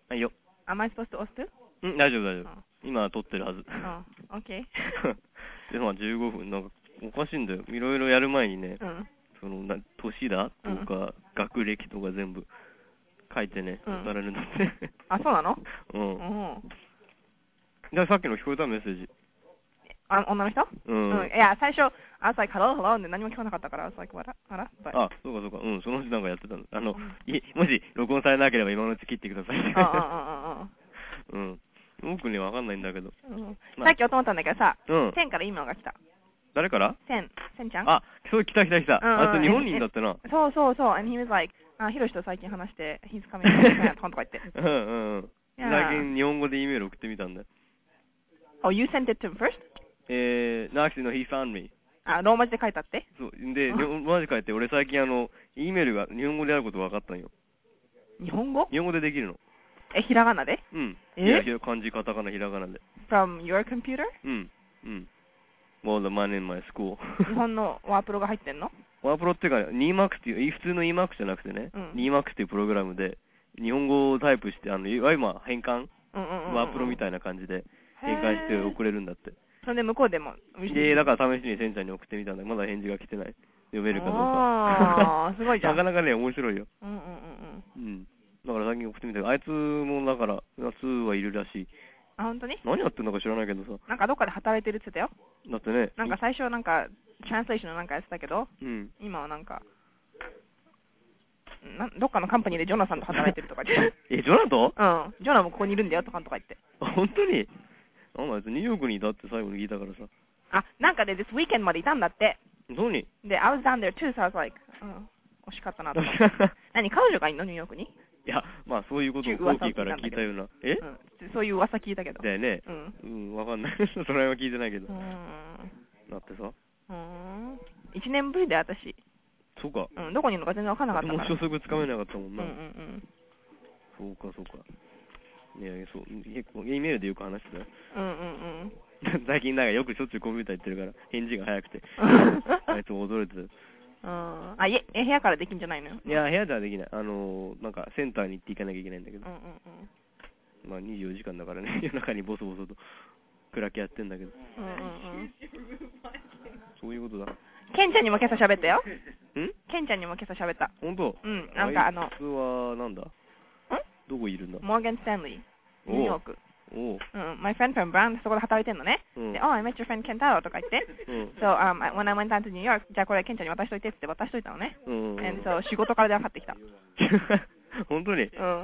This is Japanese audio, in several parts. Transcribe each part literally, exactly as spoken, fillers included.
はいよ。 Am I supposed to host? うん、大丈夫大丈夫。今撮ってるはず。 うん、OK。 で、まあじゅうごふん、なんかおかしいんだよ。いろいろやる前にね、 うん、 そのな年だとか、うん、学歴とか全部書いてね、 うん、 されるんだって。 あ、そうなの？ うん。 うん。 じゃあさっきの聞こえたメッセージ。 あ、女の人？うん。うん、いや、最初、I was like, hello, hello って何も聞こえなかったから、I was like, what? あら？ あ、そうかそうか。うん、そのうちなんかやってたの。あの、うん、いもし録音されなければ今のうち切ってください。ああ、ああ、ああ。うん。僕ね、わかんないんだけど。 うん、まあ、さっき音思ったんだけどさ、うん。センからイメールが来た。 誰から？ セン、センちゃん？ あ、そう、来た来た来た。うん、あいつ日本人だってな。 そうそうそう。and he was like, あ、ヒロシと最近話して、he's coming from Japan とか言って。 うんうんうん。最近日本語でイメール送ってみたんだよ。 Oh, you sent it to him first? えー、no, actually, no, he found me. あ、ローマ字で書いたって？ そう。で、ローマ字書いて、俺最近あの、E メールが日本語であること分かったんよ。 日本語？ 日本語でできるの。 え、ひらがなで？ うん。え？漢字、カタカナ、ひらがなで。 From your computer? うん。うん。Well, the man in my school. 日本のワープロが入ってんの？ ワープロっていうか、ニーマックスっていう、普通の Emacs じゃなくてね、うん、ニーマックスっていうプログラムで、日本語をタイプして、あの、いわゆるまあ変換、うんうんうんうん、ワープロみたいな感じで変換して送れるんだって。 それで向こうでも。 で、だから試しにセンちゃんに送ってみたんだけど、まだ返事が来てない。読めるかどうか。 ああ、すごいじゃん。 なかなかね、面白いよ。 うんうんうんうん。 うん。だから最近送ってみたけど、あいつもだから、夏はいるらしい。 あ、本当に？ 何やってんのか知らないけどさ。 なんかどっかで働いてるって言ってたよ。 だってね。 なんか最初なんか、トランスレーションのなんかやってたけど、 うん。 今はなんか、などっかのカンパニーでジョナサンと働いてるとか言って。 え、ジョナと？ うん。ジョナもここにいるんだよとかとか言って。 本当に？なんだあいつニューヨークにいたって最後に聞いたからさ。 あ、なんかで、this weekend までいたんだって。 そうに？ で、I was down there too, so I was like, うん、惜しかったなと思って。何、彼女がいんのニューヨークに？ いや、まあそういうことをコーキーから聞いたような。え、 うん、そういう噂聞いたけど。 だよね。うん。うん、わかんない。その辺は聞いてないけど。うん。だってさ。 うん。一年ぶりで私。 そうか。 うん、どこにいるのか全然わかんなかったから。 もう消息つかめなかったもんな。 うんうんうん。 そうかそうか。いや、そう、結構、E メールでよく話してたよ。 うんうんうん。最近なんかよくしょっちゅうコンピューター行ってるから、返事が早くて。あいつも驚いてた。 うん。あ、いえ、部屋からできんじゃないの？ いや、部屋ではできない。あのー、なんかセンターに行って行かなきゃいけないんだけど。 うんうんうん。まあにじゅうよじかんだからね、夜中にボソボソと暗けやってんだけど。 うんうんうん。 そういうことだ。 ケンちゃんにも今朝喋ったよ。 ん？ ケンちゃんにも今朝喋った。 ほんと？ うん、なんかあの。 あいつは、なんだ？ん？どこいるんだ？ モーガン・スタンリー。ニューヨーク。 おう。 うん、my friend from Brown そこで働いてんのね。うん、で、oh, I met your friend Kentaro とか言って。うん、so, um, when I went down to New York, じゃあこれケンちゃんに渡しといてって渡しといたのね。うん。and so, 仕事から電話かかってきた。 本当に？うん。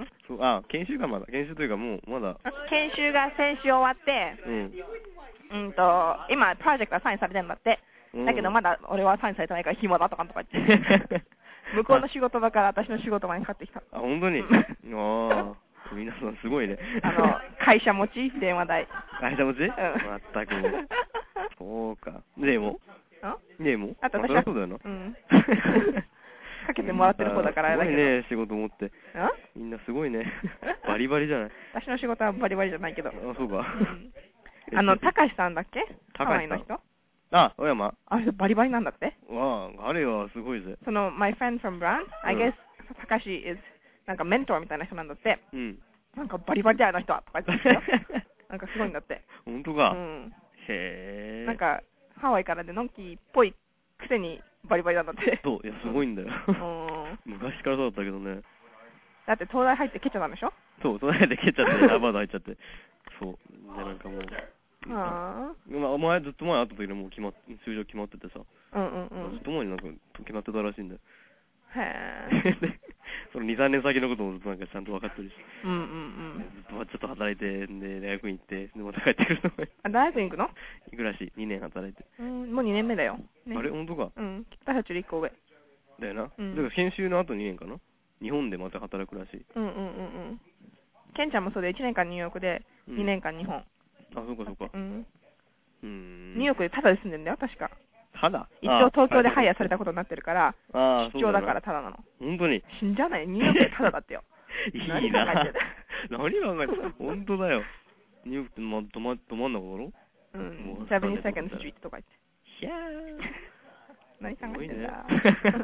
そう、あ、研修がまだ、研修というかもう、まだ。 研修が先週終わって、うん。うんと、今、プロジェクトがサインされてんだって。うん、だけどまだ俺はサインされてないから暇だとかとか言って。向こうの仕事場から私の仕事場にかかってきた。 あ、本当に？ああ。皆さんすごいね。 あの、会社持ち電話代。 会社持ち？うん。まったくもう。そうか。でも？ん？でも？ あと私は。 そうだよな。 うん。かけてもらってる方だからあれだけど。 すごいね、仕事持って。みんなすごいね。バリバリじゃない。 私の仕事はバリバリじゃないけど。 あ、そうか。 あの、たかしさんだっけ？ハワイの人？ あ、小山。 あれバリバリなんだって？ わあ、あれはすごいぜ。 その、my friend from Brown, I guess, たかし is なんかメントーみたいな人なんだって。うん。なんかバリバリだよ、あの人は。とか言ってたよ。なんかすごいんだって。 本当か。 うん。 へえ。 なんか、ハワイからでのんきっぽいくせにバリバリなんだって。 そう、いや、すごいんだよ。うん。昔からそうだったけどね。 だって東大入ってケチャなんでしょ？ そう、東大入ってケチャって、ハーバード入っちゃって。そう。で、なんかもう。ああ。まあ、前、ずっと前会った時にもう決まっ、通常決まっててさ。うんうんうん。ずっと前になんか決まってたらしいんだよ。へえ。そのに、さんねん先のこともずっとなんかちゃんと分かってるし。うんうんうん。ずっとちょっと働いて、で、大学に行って、で、また帰ってくるの。 あ、大学に行くの？ 行くらしい。にねん働いて。 うん、もうにねんめだよ。 ね、あれ本当か？ うん。私たちよりいっこ上。 だよな。うん。だから研修の後にねんかな？日本でまた働くらしい。うんうんうんうん。 ケンちゃんもそうでいちねんかんニューヨークで、にねんかん日本。 うん、あ、そうかそうか。うん。 うん。ニューヨークでタダで住んでんだよ、確か。 ただ一応東京でハイヤーされたことになってるから、あ出張だからただなの。 本当に死んじゃない。ニューヨークでただだってよ。 いいな。何考えてる何考えてる本当だよ。ニューヨークってま、どま、ど真ん中だろ？ うん。セブンティーセカンドストリートとか言って。ひゃー。何考えてんだ。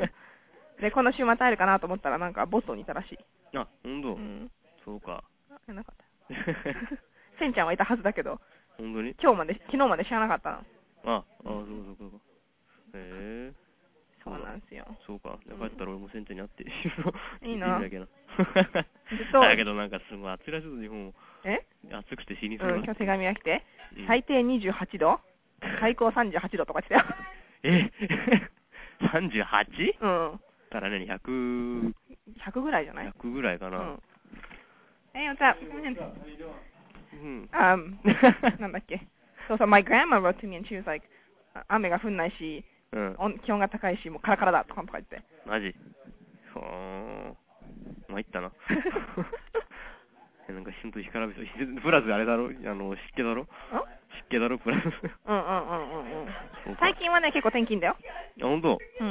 で、この週末会えるかなと思ったらなんかボストンにいたらしい。 あ、ほんと？うん。そうか。 らなかった。せんちゃんはいたはずだけど。 本当に？ 今日まで、昨日まで知らなかったの。 あ、あ、そうそうそう。へえ。 そうなんですよ。 そうか。じゃあ帰ったら俺もせんちゃんに会って。 いいな。 いいだけな。だけどなんかすごい暑いらしいぞ、日本。 え？ 暑くて死にそうだ。うん、今日手紙が来て、最低にじゅうはちど、最高さんじゅうはちどとか来たよ。 えさんじゅうはち？ うん。だから何、ひゃく？ ひゃくぐらいじゃない？ ひゃく ぐらいかな。うん。 Hey, what's up? Um, なんだっけ。そうそう、my grandma wrote to me and she was like, 雨が降んないし、うん、気温が高いし、もうカラカラだとかとか言って。 マジ？ほー。参ったな。なんかほんと干からびそう。プラスあれだろ、あの、湿気だろ？湿気だろ、プラス。 うんうんうんうん。最近はね、結構天気いいんだよ。 あ、ほんと？ うん。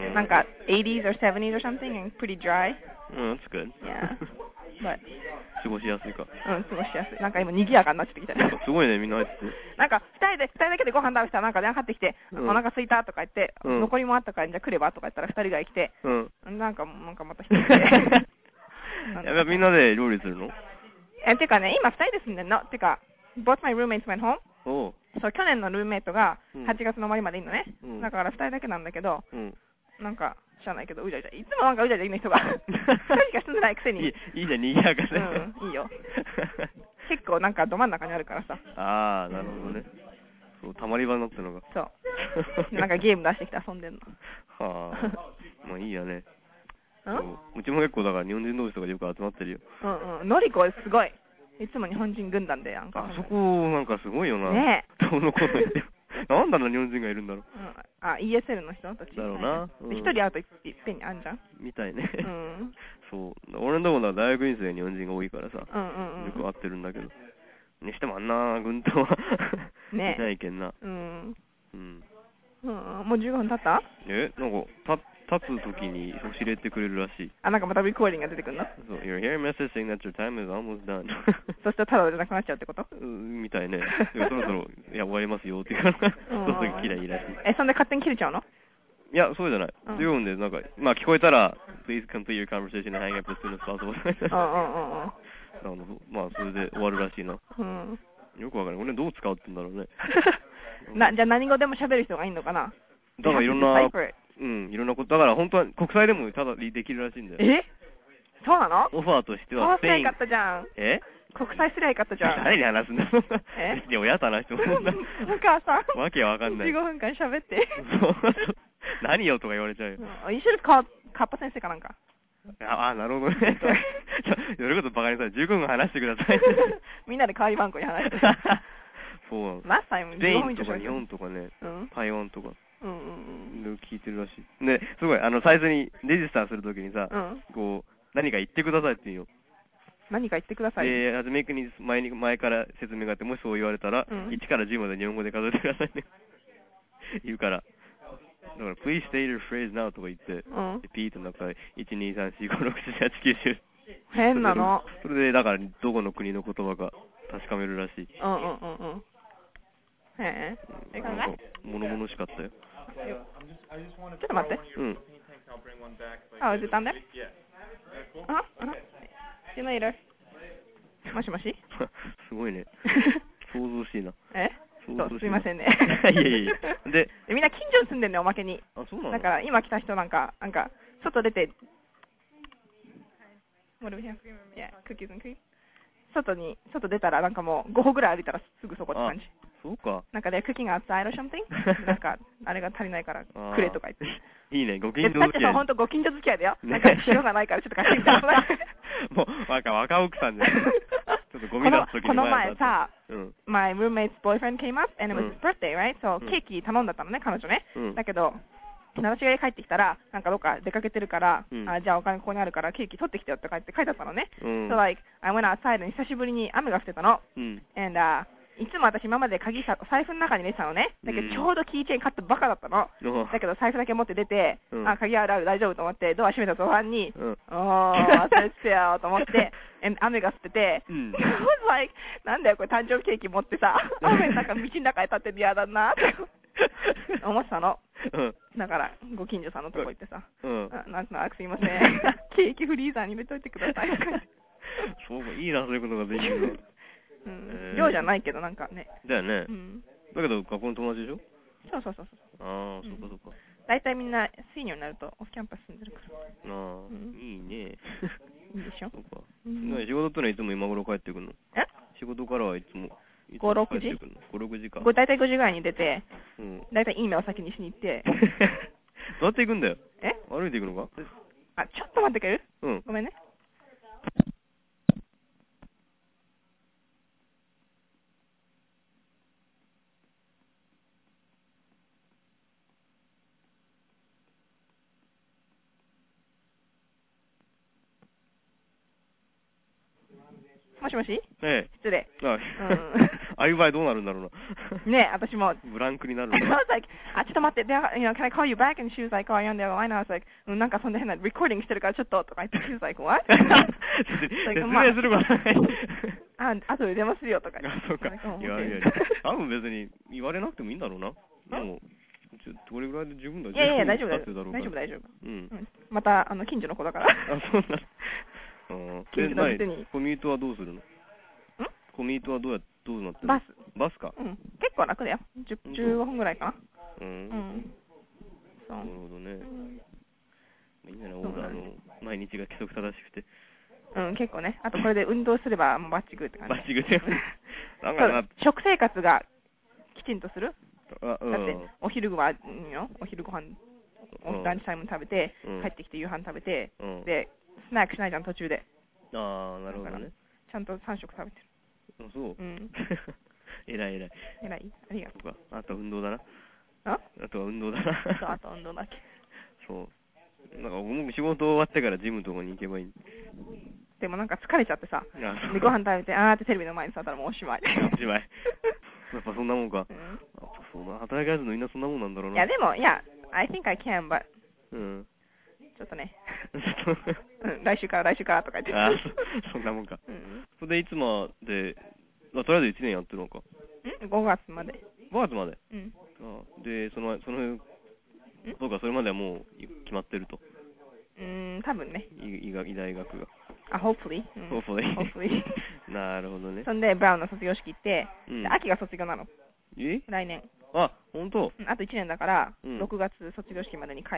なんか、eighties or seventies or something and pretty dry. うん、that's good. Yeah. But 過ごしやすいか。 うん、過ごしやすい。なんか今、賑やかになってきたね。 すごいね、みんな入ってて。 なんか、二人で、二人だけでご飯食べてたら、なんか電話かかってきて、うん、お腹空いたとか言って、うん、残りもあったから、じゃあ来ればとか言ったら、二人が来て、うん、なんか、なんかまた一人で。 やばい、みんなで料理するの？ え、てかね、今二人で住んでんの。てか、both my roommates went home. おう。 そう、去年のルームメイトがはちがつの終わりまでいるのね。うん、だから二人だけなんだけど、うん、なんか、知らないけど、うじゃうじゃ。いつもなんかうじゃうじゃいる人が。二人しか住んでないくせに。 いい、いいじゃん、にぎやかで。 うん、いいよ。結構なんかど真ん中にあるからさ。 ああ、なるほどね。そう、たまり場になってるのが。 そう。なんかゲーム出してきて遊んでんの。 はあ。まあいいやね。うちも結構だから日本人同士とかでよく集まってるよ。 うんうん。のりこすごい。いつも日本人軍団でなんか。 あそこなんかすごいよな。 ねえ。 どのこと言ってなんだろう日本人がいるんだろう。 うん。あ、イーエスエル の人たち。 だろうな。 一人会うといっぺんにあんじゃん。 みたいね。 うん。 そう。俺のところは大学院生日本人が多いからさ。 うんうんうん。 よく会ってるんだけど。にしてもあんな軍団はねえ。いないけんな。 うん。 うん。 うん。もうじゅうごふん経った？ え、なんか、た、立つときに教えてくれるらしい。 あ、なんかまたリコーディングが出てくるの？ そう、You're here message saying that your time is almost done. そしたらただじゃなくなっちゃうってこと？ うん、みたいね。そろそろ、いや、終わりますよって言うから、そうすぐ切りゃいいらしい。 え、そんで勝手に切れちゃうの？ いや、そうじゃない。じゅうよんで、なんか、まあ聞こえたら、Please complete your conversation and hang up as soon as possible. うんうんうんうん。まあ、それで終わるらしいな。うん。よくわかんない。俺どう使うってんだろうね。 な、じゃあ何語でも喋る人がいいのかな？ だからいろんな、うん、いろんなこと、だから本当は国際でもただできるらしいんだよ。 え？そうなの？ オファーとしてはスペイン。そうすりゃよかったじゃん。 え？ 国際すりゃよかったじゃん。 誰に話すんだそんな。え？いや、親と話してもそんな。 お母さん。 わけわかんない。 じゅうごふんかん喋って。 そう。何よとか言われちゃうよ。 一緒にカッパ先生かなんか。 ああ、なるほどね。それこそバカにされ、じゅうごふん話してください。みんなで代わり番号に話して。 そうなの。 ラスタイム、 スペインとか日本とかね、台湾とか。うんうんうん。聞いてるらしい。で、すごい、あの、最初にレジスターするときにさ、うん、こう、何か言ってくださいって言うよ。 何か言ってください。 で、はじめくに前に、前から説明があって、もしそう言われたら、うん、いちからじゅうまで日本語で数えてくださいね。言うから。だから、please state your phrase now とか言って、うん、ピーとなんか、いち、に、さん、よん、ご、ろく、なな、はち、きゅう、じゅう。 変なの。 それで、だから、どこの国の言葉か確かめるらしい。 うんうんうんうん。へえ。 なんか、物々しかったよ。 ちょっと待って。うん。あ、時短で？あ、あ、See you later。もしもしすごいね。想像しいな。 え？そう、すいませんね。 いやいやいや。で、 みんな近所に住んでんね、おまけに。 あ、そうなの？ だから今来た人なんか、なんか、外出て、What do we have? Yeah, cookies and cream. 外に、外出たらなんかもうご歩ぐらい歩いたらすぐそこって感じ。 そうか。 なんかで、クッキング outside or something? なんか、あれが足りないからくれとか言って。 いいね、ご近所付き合い。 だってさ、ほんとご近所付き合いだよ。なんか塩がないからちょっと貸してみたら。 もう、なんか若奥さんじゃん。ちょっとゴミ出すときにこの前さ、my roommate's boyfriend came up and it was his birthday, right? So、ケーキ頼んだったのね、彼女ね。だけど、私が帰ってきたら、なんかどっか出かけてるから、あ、じゃあお金ここにあるからケーキ取ってきてよって書いて書いてあったのね。So like, I went outside and 久しぶりに雨が降ってたの。And, uh, いつも私今まで鍵さ、財布の中に入れてたのね。だけどちょうどキーチェーン買ったばかだったの。だけど財布だけ持って出て、あ、鍵あるある大丈夫と思って、ドア閉めた途端に、おー、忘れてたよと思って、雨が降ってて、I was like, なんだよこれ誕生日ケーキ持ってさ、雨の中、道の中に立ってる嫌だなって思ってたの。だから、ご近所さんのとこ行ってさ、なんとなくすいません、ケーキフリーザーに入れといてください。 そうか、いいな、そういうことができるの。 うん。寮じゃないけど、なんかね。 だよね。うん。だけど、学校の友達でしょ？ そうそうそうそう。 ああ、そっかそっか。 大体みんなシニアになるとオフキャンパス住んでるから。 ああ、いいね。 いいでしょ？ そっか。仕事ってのはいつも今頃帰ってくるの？え？仕事からはいつも。 ご、ろくじ ? ご、ろくじか。 大体ごじぐらいに出て、大体いい目を先にしに行って。 どうやって行くんだよ？ え？ 歩いて行くのか？ あ、ちょっと待ってくれる？ うん。 ごめんね。もしもし？ ええ。 失礼。 あ、あいう場合どうなるんだろうな。ねえ、私も。 ブランクになるの。I was like, あ、ちょっと待って、you know, can I call you back? And she was like, oh, I'm on the other line. I was like, なんかそんな変な、レコーディングしてるからちょっと、とか言って、she was like, what? 説明することない。 あ、あとで電話するよ、とか言って。あ、そうか。いやいや、多分別に言われなくてもいいんだろうな。でも、どれぐらいで十分だ。 いやいや、大丈夫、大丈夫、大丈夫、大丈夫。うん。また、あの、近所の子だから。 あ、そうなの。近所の人に。 コミュートはどうするの？コミュートはどうや、どうなってる？ バス。 バスか。 うん。結構楽だよ。じゅうごふんぐらいかな。 うん。うん。そう。なるほどね。いいんじゃない？俺、あの、毎日が規則正しくて。うん、結構ね。あとこれで運動すれば、もうバッチグーって感じ。バッチグーって。なんか、食生活がきちんとする？だって、お昼ごはんよ。お昼ご飯、ランチタイム食べて、帰ってきて夕飯食べて、で、スナックしないじゃん、途中で。ああ、なるほどね。ちゃんとさん食食べてる。あ、そう。うん。えらいえらい。えらい。ありがとう。あと運動だな。あ？あとは運動だな。そう、あと運動だけ。そう。なんか僕仕事終わってからジムとかに行けばいい。でもなんか疲れちゃってさ。で、ご飯食べて、あーってテレビの前に座ったらもうおしまい。おしまい。やっぱそんなもんか。うん。そんな働きやすいのみんなそんなもんなんだろうな。いや、でも、いや、I think I can, but. うん。ちょっとね。うん、来週から来週からとか言って。あ、そんなもんか。うん。それでいつまで、まあ、とりあえずいちねんやってるのか。ん ?ご 月まで。ごがつまで。うん。あで、その、その、そうか、それまではもう決まってると。うーん、多分ね。医学、医大学が。あ、hopefully。hopefully。hopefully。なるほどね。そんで、ブラウンの卒業式行って、うん、秋が卒業なの。え？来年。あ、ほんと？あといちねんだから、うん、ろくがつ卒業式までに帰って、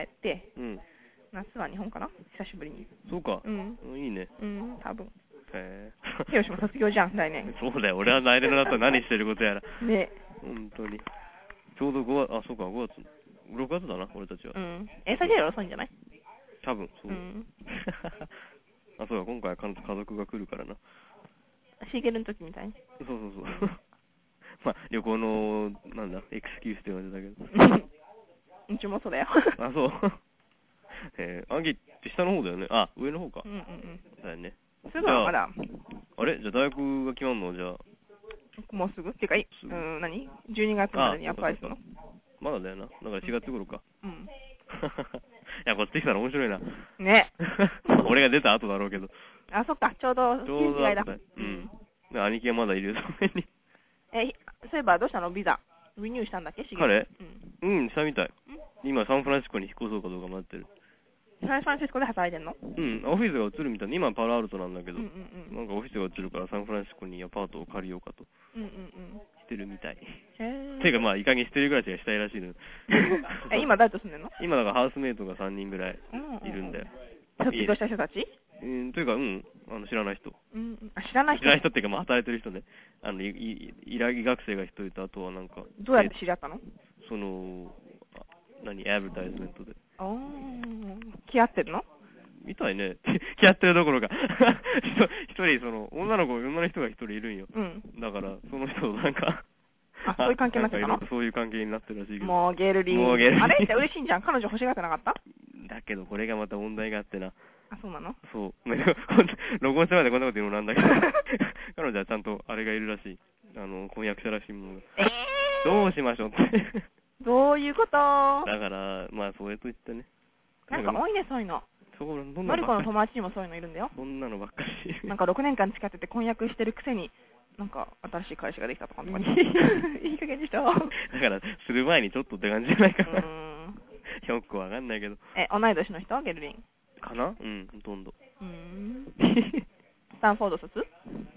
うん、夏は日本かな？久しぶりに。そうか。うん。いいね。うん、多分。へぇ。ヒロシも卒業じゃん、来年。そうだよ。俺は来年の夏は何してることやら。ね。本当に。ちょうどごがつ、あ、そうか、ごがつ。ろくがつだな、俺たちは。うん。え、それより遅いんじゃない？多分、そう。うん。あ、そうだ、今回は家族が来るからな。シーゲルの時みたいに。そうそうそう。まあ、旅行の、なんだ、エクスキュースって感じだけど。うちもそうだよ。あ、そう。えー、アンギって下の方だよね。あ、上の方か。うんうんうん。だよね。すぐはまだ。あれじゃあ大学が決まるのじゃあ。もうすぐっていうか、い、うん、何 ?じゅうにがつまでにアプライするの？まだだよな。だからしがつ頃か。うん。いや、こっち来たら面白いな。ね。俺が出た後だろうけど。あ、そっか。ちょうど、ちょうどだ。うん。で、兄貴はまだいるよ、その辺に。え、そういえばどうしたのビザ。リニューしたんだっけ？彼？うん、うん、したみたい。今、サンフランシスコに引っ越そうかどうか待ってる。サンフランシスコで働いてんの？うん、オフィスが移るみたいな。今、パラアルトなんだけど、うんうんうん、なんかオフィスが移るからサンフランシスコにアパートを借りようかと。うんうんうん。してるみたい。へぇ。ていうか、まあ、いかに一人暮らしがしたいらしいの。え、今誰と住んでんの？今、だからハウスメイトがさんにんぐらいいるんだよ。卒業した人たち？うん、というか、うん、あの、知らない人。うん、あ、知らない人？知らない人っていうか、まあ、働いてる人ね。あの、い、い、医学生が一人と、あとはなんか。どうやって知り合ったの？その、何、アドバタイズメントで。あー、気合ってるの？みたいね。気合ってるどころか。一人、その、女の子、女の人が一人いるんよ。うん。だから、その人となんか、あ、そういう関係になってたの？そういう関係になってるらしいけど。もうゲルリー。もうゲルリー。あれって嬉しいんじゃん。彼女欲しがってなかった？だけど、これがまた問題があってな。あ、そうなの？そう。録音してまでこんなこと言うのなんだけど。彼女はちゃんとあれがいるらしい。あの、婚約者らしいものが。えー、どうしましょうって。どういうこと？だから、まあ、それと言ってね。なんか多いね、そういうの。そう、どんなの？マリコの友達にもそういうのいるんだよ。そんなのばっかり。なんかろくねんかん付き合ってて婚約してるくせに、なんか新しい彼氏ができたとか。いい加減にした。だから、する前にちょっとって感じじゃないかな。よくわかんないけど。え、同い年の人？ゲルリン。かな？うん、ほとんど。うーん。 スタンフォード卒